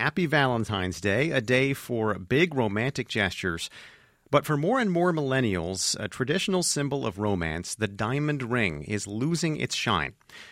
Happy Valentine's Day, a day for big romantic gestures. But for more and more millennials, a traditional symbol of romance, the diamond ring, is losing its shine.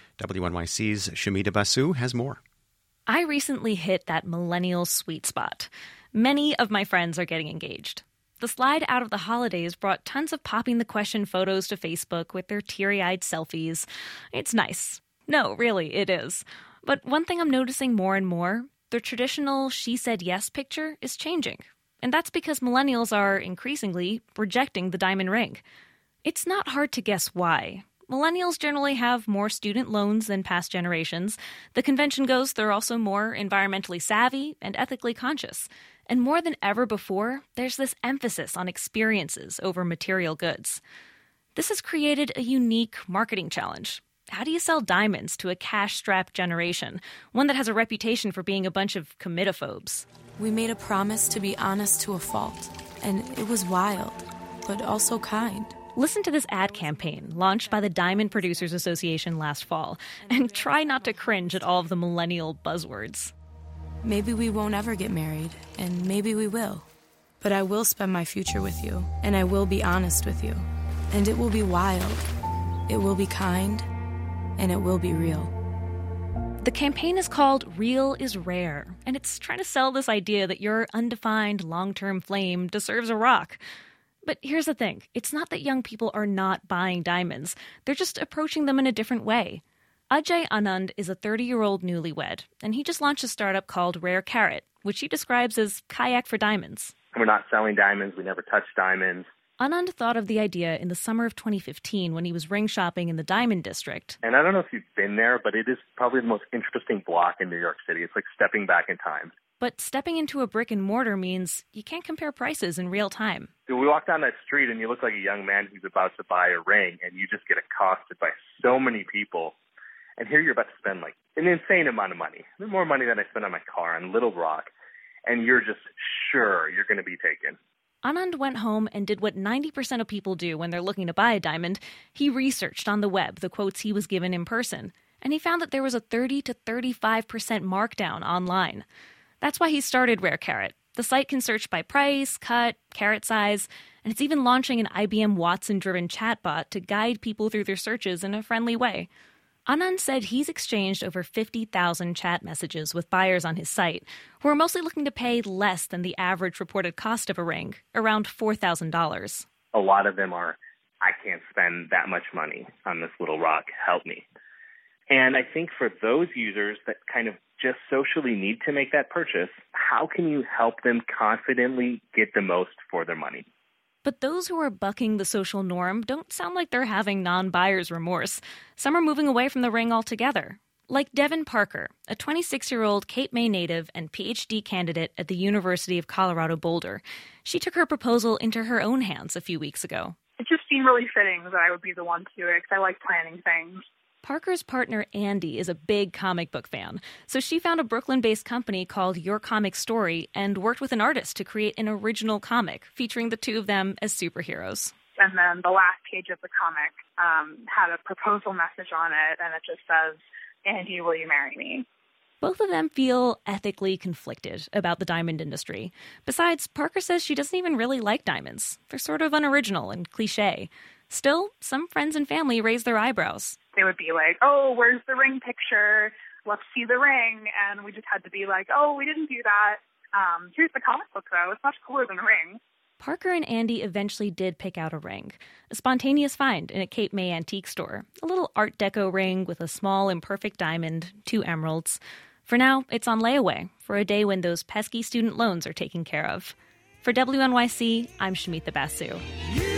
WNYC's Shamita Basu has more. I recently hit that millennial sweet spot. Many of my friends are getting engaged. The slide out of the holidays brought tons of popping the question photos to Facebook with their teary-eyed selfies. It's nice. No, really, it is. But one thing I'm noticing more and more, the traditional she said yes picture is changing. And that's because millennials are increasingly rejecting the diamond ring. It's not hard to guess why. Millennials generally have more student loans than past generations. The convention goes they're also more environmentally savvy and ethically conscious. And more than ever before, there's this emphasis on experiences over material goods. This has created a unique marketing challenge. How do you sell diamonds to a cash-strapped generation, one that has a reputation for being a bunch of committaphobes? We made a promise to be honest to a fault, and it was wild, but also kind. Listen to this ad campaign launched by the Diamond Producers Association last fall, and try not to cringe at all of the millennial buzzwords. Maybe we won't ever get married, and maybe we will. But I will spend my future with you, and I will be honest with you. And it will be wild, it will be kind, and it will be real. The campaign is called Real is Rare, and it's trying to sell this idea that your undefined long-term flame deserves a rock. But here's the thing. It's not that young people are not buying diamonds. They're just approaching them in a different way. Ajay Anand is a 30-year-old newlywed, and he just launched a startup called Rare Carat, which he describes as kayak for diamonds. We're not selling diamonds. We never touch diamonds. Anand thought of the idea in the summer of 2015 when he was ring shopping in the Diamond District. And I don't know if you've been there, but it is probably the most interesting block in New York City. It's like stepping back in time. But stepping into a brick and mortar means you can't compare prices in real time. We walk down that street and you look like a young man who's about to buy a ring, and you just get accosted by so many people. And here you're about to spend like an insane amount of money, more money than I spend on my car on Little Rock, and you're just sure you're going to be taken. Anand went home and did what 90% of people do when they're looking to buy a diamond. He researched on the web the quotes he was given in person, and he found that there was a 30 to 35% markdown online. That's why he started Rare Carat. The site can search by price, cut, carat size, and it's even launching an IBM Watson-driven chatbot to guide people through their searches in a friendly way. Anand said he's exchanged over 50,000 chat messages with buyers on his site, who are mostly looking to pay less than the average reported cost of a ring, around $4,000. A lot of them are, I can't spend that much money on this little rock, help me. And I think for those users that kind of just socially need to make that purchase, how can you help them confidently get the most for their money? But those who are bucking the social norm don't sound like they're having non-buyer's remorse. Some are moving away from the ring altogether. Like Devin Parker, a 26-year-old Cape May native and PhD candidate at the University of Colorado Boulder. She took her proposal into her own hands a few weeks ago. It just seemed really fitting that I would be the one to do it because I like planning things. Parker's partner, Andy, is a big comic book fan, so she found a Brooklyn-based company called Your Comic Story and worked with an artist to create an original comic featuring the two of them as superheroes. And then the last page of the comic had a proposal message on it, and it just says, "Andy, will you marry me?" Both of them feel ethically conflicted about the diamond industry. Besides, Parker says she doesn't even really like diamonds. They're sort of unoriginal and cliche. Still, some friends and family raise their eyebrows. They would be like, "Oh, where's the ring picture? Let's see the ring." And we just had to be like, "Oh, we didn't do that. Here's the comic book, though. It's much cooler than a ring." Parker and Andy eventually did pick out a ring, a spontaneous find in a Cape May antique store. A little Art Deco ring with a small, imperfect diamond, 2 emeralds. For now, it's on layaway for a day when those pesky student loans are taken care of. For WNYC, I'm Shamita Basu.